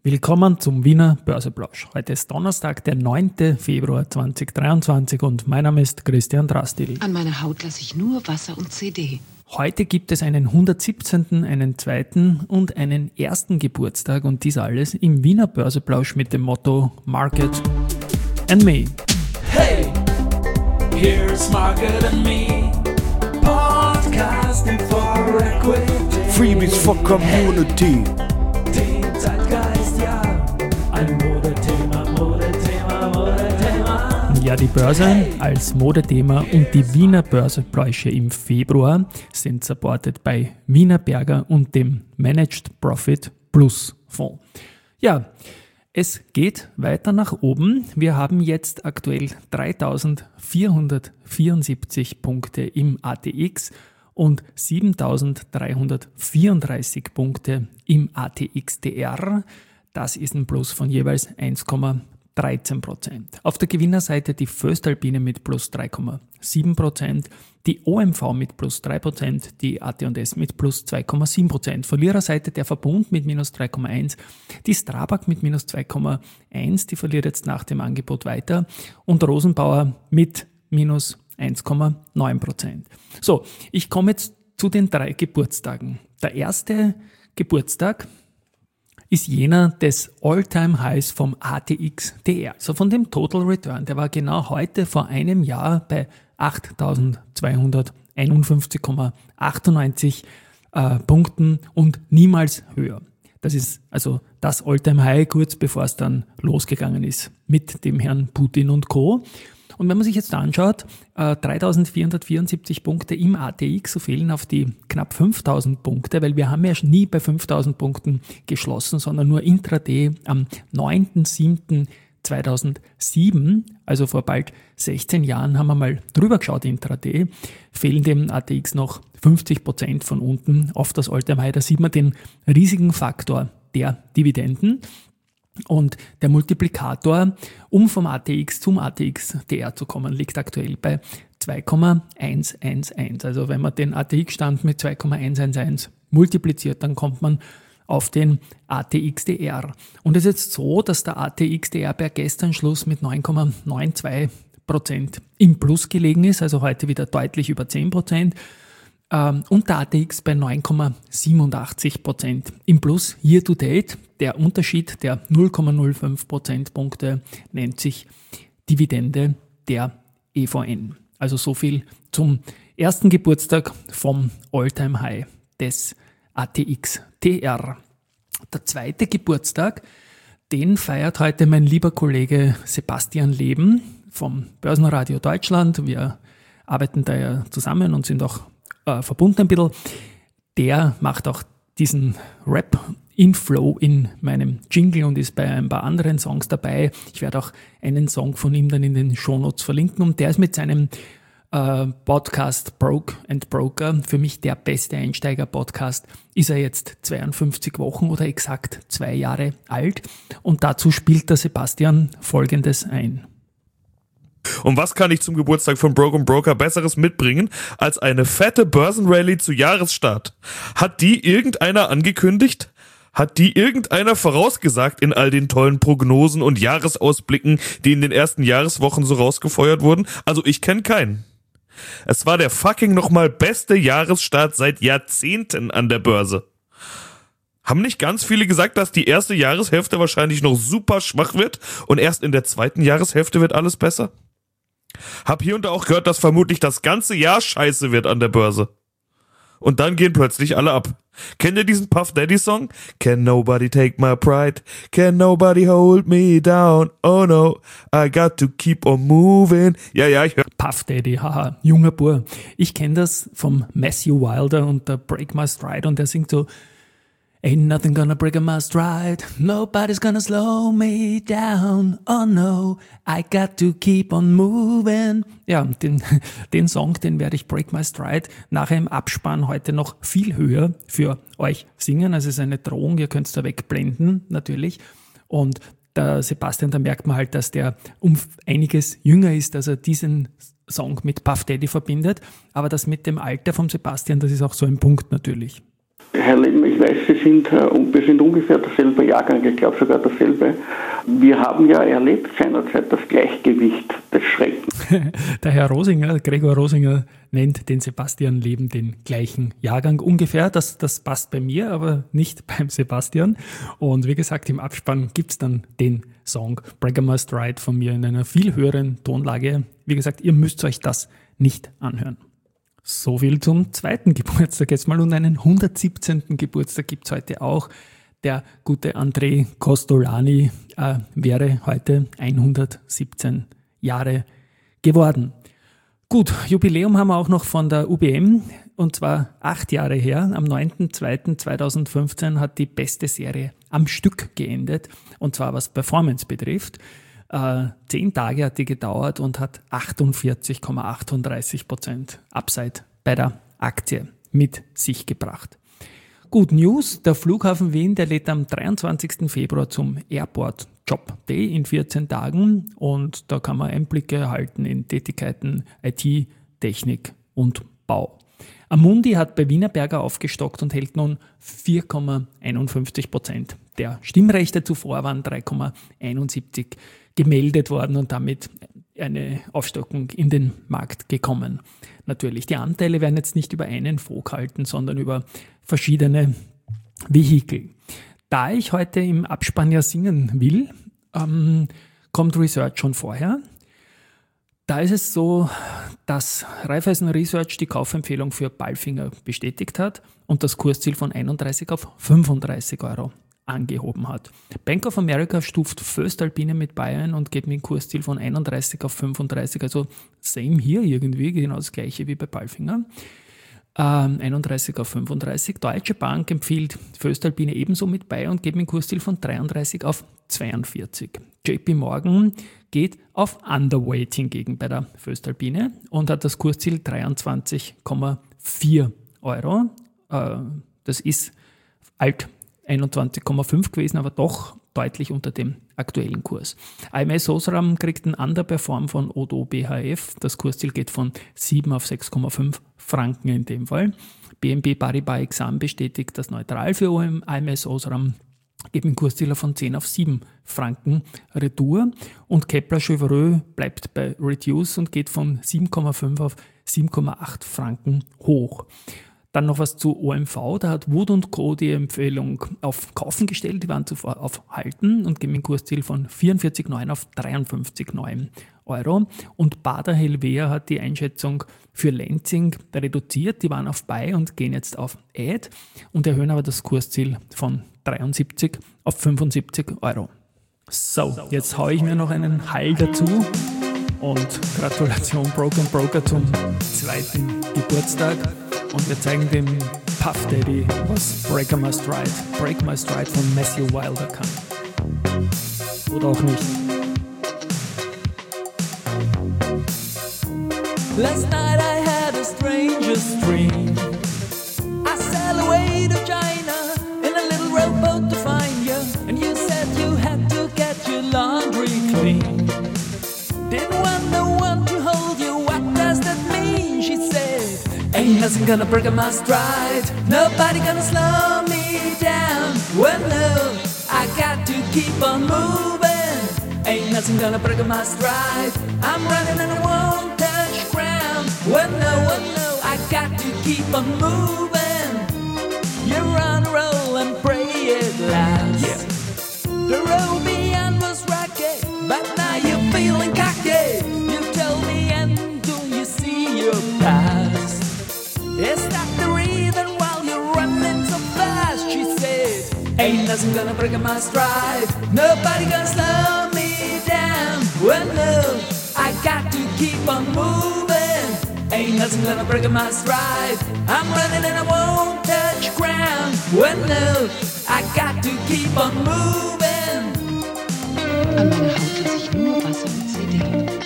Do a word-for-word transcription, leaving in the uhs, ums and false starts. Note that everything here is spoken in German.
Willkommen zum Wiener Börseplausch. Heute ist Donnerstag, der neunten Februar zweitausenddreiundzwanzig und mein Name ist Christian Drastil. An meiner Haut lasse ich nur Wasser und C D. Heute gibt es einen hundertsiebzehnten, einen zweiten und einen ersten Geburtstag und dies alles im Wiener Börseplausch mit dem Motto Market and Me. Hey, here's Market and Me, podcasting for equity. Freebies for Community. Den Zeitgeist, ja, ein Modethema, Modethema, Modethema. Ja, die Börse als Modethema und die Wiener Börsepläusche im Februar sind supported bei Wienerberger und dem Managed Profit Plus Fonds. Ja, es geht weiter nach oben. Wir haben jetzt aktuell dreitausendvierhundertvierundsiebzig Punkte im A T X und siebentausenddreihundertvierunddreißig Punkte im A T X T R. Das ist ein Plus von jeweils eins Komma dreizehn Prozent. Auf der Gewinnerseite die Voestalpine mit plus drei Komma sieben Prozent, die O M V mit plus drei Prozent, die A T und S mit plus zwei Komma sieben Prozent. Verliererseite der Verbund mit minus drei Komma eins, die Strabag mit minus zwei Komma eins, die verliert jetzt nach dem Angebot weiter und Rosenbauer mit minus eins Komma neun Prozent. So, ich komme jetzt zu den drei Geburtstagen. Der erste Geburtstag ist jener des All-Time-Highs vom A T X T R, also von dem Total Return. Der war genau heute vor einem Jahr bei achttausendzweihunderteinundfünfzig Komma achtundneunzig äh, Punkten und niemals höher. Das ist also das All-Time-High, kurz bevor es dann losgegangen ist mit dem Herrn Putin und Co. Und wenn man sich jetzt anschaut, äh, dreitausendvierhundertvierundsiebzig Punkte im A T X, so fehlen auf die knapp fünftausend Punkte, weil wir haben ja nie bei fünftausend Punkten geschlossen, sondern nur intraday am neunten siebten zweitausendsieben, also vor bald sechzehn Jahren haben wir mal drüber geschaut intraday, fehlen dem A T X noch fünfzig Prozent von unten auf das All-Time-High. Da sieht man den riesigen Faktor der Dividenden. Und der Multiplikator, um vom A T X zum A T X T R zu kommen, liegt aktuell bei zwei Komma hundertelf. Also wenn man den A T X-Stand mit zwei Komma hundertelf multipliziert, dann kommt man auf den A T X T R. Und es ist jetzt so, dass der A T X T R per gestern Schluss mit neun Komma zweiundneunzig Prozent im Plus gelegen ist, also heute wieder deutlich über zehn Prozent. Und der A T X bei neun Komma siebenundachtzig Prozent im Plus year to date. Der Unterschied der null Komma null fünf Prozentpunkte nennt sich Dividende der E V N. Also so viel zum ersten Geburtstag vom All-Time High des A T X T R. Der zweite Geburtstag, den feiert heute mein lieber Kollege Sebastian Leben vom Börsenradio Deutschland. Wir arbeiten da ja zusammen und sind auch äh, verbunden ein bisschen. Der macht auch diesen Rap-Inflow in meinem Jingle und ist bei ein paar anderen Songs dabei. Ich werde auch einen Song von ihm dann in den Shownotes verlinken. Und der ist mit seinem äh, Podcast Broke and Broker, für mich der beste Einsteiger-Podcast, ist er jetzt zweiundfünfzig Wochen oder exakt zwei Jahre alt. Und dazu spielt der Sebastian Folgendes ein. Und was kann ich zum Geburtstag von Broke and Broker Besseres mitbringen als eine fette Börsenrallye zu Jahresstart? Hat die irgendeiner angekündigt? Hat die irgendeiner vorausgesagt in all den tollen Prognosen und Jahresausblicken, die in den ersten Jahreswochen so rausgefeuert wurden? Also ich kenne keinen. Es war der fucking nochmal beste Jahresstart seit Jahrzehnten an der Börse. Haben nicht ganz viele gesagt, dass die erste Jahreshälfte wahrscheinlich noch super schwach wird und erst in der zweiten Jahreshälfte wird alles besser? Hab hier und da auch gehört, dass vermutlich das ganze Jahr scheiße wird an der Börse. Und dann gehen plötzlich alle ab. Kennt ihr diesen Puff Daddy Song? Can nobody take my pride? Can nobody hold me down? Oh no, I got to keep on moving. Ja, ja, ich höre. Puff Daddy, haha, junger Bur. Ich kenne das vom Matthew Wilder und der Break My Stride und der singt so: Ain't nothing gonna break my stride, nobody's gonna slow me down, oh no, I got to keep on moving. Ja, den, den Song, den werde ich Break My Stride nachher im Abspann heute noch viel höher für euch singen. Also es ist eine Drohung, ihr könnt es da wegblenden, natürlich. Und der Sebastian, da merkt man halt, dass der um einiges jünger ist, dass er diesen Song mit Puff Daddy verbindet. Aber das mit dem Alter vom Sebastian, das ist auch so ein Punkt natürlich. Herr Leben, ich weiß, Sie sind, äh, und wir sind ungefähr derselbe Jahrgang, ich glaube sogar derselbe. Wir haben ja erlebt seinerzeit das Gleichgewicht des Schreckens. Der Herr Rosinger, Gregor Rosinger, nennt den Sebastian Leben den gleichen Jahrgang ungefähr. Das, das passt bei mir, aber nicht beim Sebastian. Und wie gesagt, im Abspann gibt es dann den Song Bragger Must Ride von mir in einer viel höheren Tonlage. Wie gesagt, ihr müsst euch das nicht anhören. So viel zum zweiten Geburtstag jetzt mal, und einen hundertsiebzehnten Geburtstag gibt es heute auch. Der gute André Costolani äh, wäre heute hundertsiebzehn Jahre geworden. Gut, Jubiläum haben wir auch noch von der U B M, und zwar acht Jahre her. Am neunten zweiten zweitausendfünfzehn hat die beste Serie am Stück geendet, und zwar was Performance betrifft. Äh, zehn Tage hat die gedauert und hat achtundvierzig Komma achtunddreißig Prozent Upside bei der Aktie mit sich gebracht. Gut, News, der Flughafen Wien, der lädt am dreiundzwanzigsten Februar zum Airport Job Day in vierzehn Tagen, und da kann man Einblicke erhalten in Tätigkeiten I T, Technik und Bau. Amundi hat bei Wienerberger aufgestockt und hält nun vier Komma einundfünfzig Prozent der Stimmrechte. Zuvor waren drei Komma einundsiebzig gemeldet worden und damit eine Aufstockung in den Markt gekommen. Natürlich, die Anteile werden jetzt nicht über einen Fonds gehalten, sondern über verschiedene Vehikel. Da ich heute im Abspann ja singen will, ähm, kommt Research schon vorher. Da ist es so, dass Raiffeisen Research die Kaufempfehlung für Palfinger bestätigt hat und das Kursziel von einunddreißig auf fünfunddreißig Euro angehoben hat. Bank of America stuft Voestalpine mit Bayern und geht mit dem Kursziel von einunddreißig auf fünfunddreißig, also same hier irgendwie, genau das gleiche wie bei Palfinger. Ähm, einunddreißig auf fünfunddreißig. Deutsche Bank empfiehlt Voestalpine ebenso mit Bayern und geht mit dem Kursziel von dreiunddreißig auf zweiundvierzig. J P Morgan geht auf Underweight hingegen bei der Voestalpine und hat das Kursziel dreiundzwanzig Komma vier Euro. Äh, das ist alt einundzwanzig Komma fünf gewesen, aber doch deutlich unter dem aktuellen Kurs. I M S Osram kriegt einen Underperform von Odo B H F. Das Kursziel geht von sieben auf sechs Komma fünf Franken in dem Fall. B N P Paribas Exam bestätigt das neutral für I M S Osram, geht mit dem Kursziel von zehn auf sieben Franken Retour, und Kepler Chevreux bleibt bei Reduce und geht von sieben Komma fünf auf sieben Komma acht Franken hoch. Dann noch was zu O M V, da hat Wood und Co. die Empfehlung auf Kaufen gestellt, die waren zuvor auf Halten und gehen mit dem Kursziel von vierundvierzig Komma neun auf dreiundfünfzig Komma neun Euro. Und Bader Helvea hat die Einschätzung für Lenzing reduziert, die waren auf Buy und gehen jetzt auf Add und erhöhen aber das Kursziel von dreiundsiebzig auf fünfundsiebzig Euro. So, jetzt haue ich mir noch einen Hall dazu und Gratulation Broker Broker zum zweiten Geburtstag. Und wir zeigen dem Puff Daddy, was Breaker Must Ride, Break Must Ride von Matthew Wilder kann. Oder auch nicht. Last night I had a strangest dream. I sailed away to China in a little rowboat to find you, and you said you had to get your laundry clean. Didn't want no one to hold you, what does that mean? She said, ain't nothing gonna break my stride, nobody gonna slow me down. Well no, I got to keep on moving, ain't nothing gonna break my stride. I'm running and I won't touch ground. Well no, well no, I got to keep on moving. You're on a roll and pray it lasts. Yeah. The road beyond was rocky, but now you're feeling cocky. You tell me, and do you see your past? Is that the reason while you're running so fast? She said, ain't nothing gonna break my stride, nobody gonna slow me down. Well no, I got to keep on moving, ain't nothing gonna break my stride. I'm running and I won't touch ground. Well no, I got to keep on moving. An meiner Haut lasse ich nur Wasser und C D.